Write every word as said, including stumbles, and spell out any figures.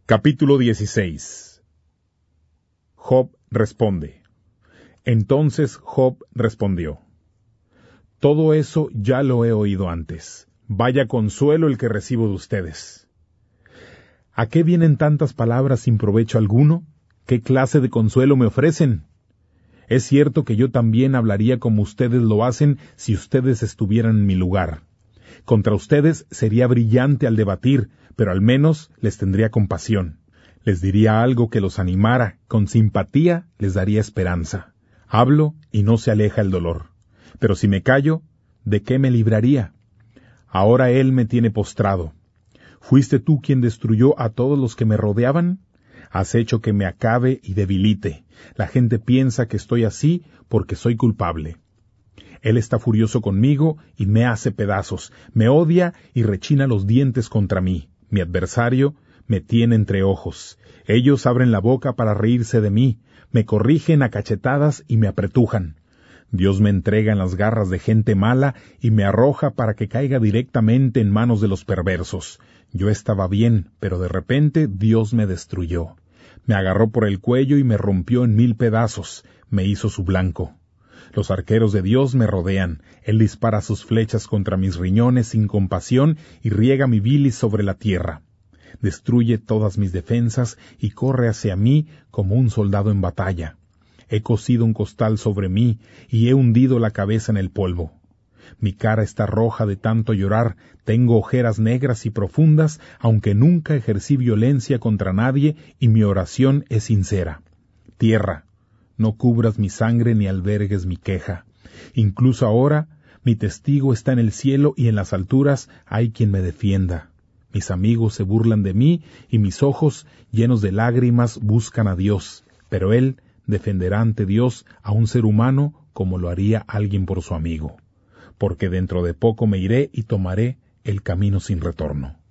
Capítulo dieciséis. Job responde. Entonces Job respondió: Todo eso ya lo he oído antes. Vaya consuelo el que recibo de ustedes. ¿A qué vienen tantas palabras sin provecho alguno? ¿Qué clase de consuelo me ofrecen? Es cierto que yo también hablaría como ustedes lo hacen si ustedes estuvieran en mi lugar. Contra ustedes sería brillante al debatir, pero al menos les tendría compasión. Les diría algo que los animara, con simpatía les daría esperanza. Hablo y no se aleja el dolor. Pero si me callo, ¿de qué me libraría? Ahora él me tiene postrado. ¿Fuiste tú quien destruyó a todos los que me rodeaban? Has hecho que me acabe y debilite. La gente piensa que estoy así porque soy culpable. Él está furioso conmigo y me hace pedazos, me odia y rechina los dientes contra mí. Mi adversario me tiene entre ojos. Ellos abren la boca para reírse de mí, me corrigen a cachetadas y me apretujan. Dios me entrega en las garras de gente mala y me arroja para que caiga directamente en manos de los perversos. Yo estaba bien, pero de repente Dios me destruyó. Me agarró por el cuello y me rompió en mil pedazos, me hizo su blanco. Los arqueros de Dios me rodean, Él dispara sus flechas contra mis riñones sin compasión y riega mi bilis sobre la tierra. Destruye todas mis defensas y corre hacia mí como un soldado en batalla. He cosido un costal sobre mí y he hundido la cabeza en el polvo. Mi cara está roja de tanto llorar, tengo ojeras negras y profundas, aunque nunca ejercí violencia contra nadie y mi oración es sincera. Tierra, no cubras mi sangre ni albergues mi queja. Incluso ahora, mi testigo está en el cielo y en las alturas hay quien me defienda. Mis amigos se burlan de mí y mis ojos, llenos de lágrimas, buscan a Dios. Pero Él defenderá ante Dios a un ser humano como lo haría alguien por su amigo. Porque dentro de poco me iré y tomaré el camino sin retorno.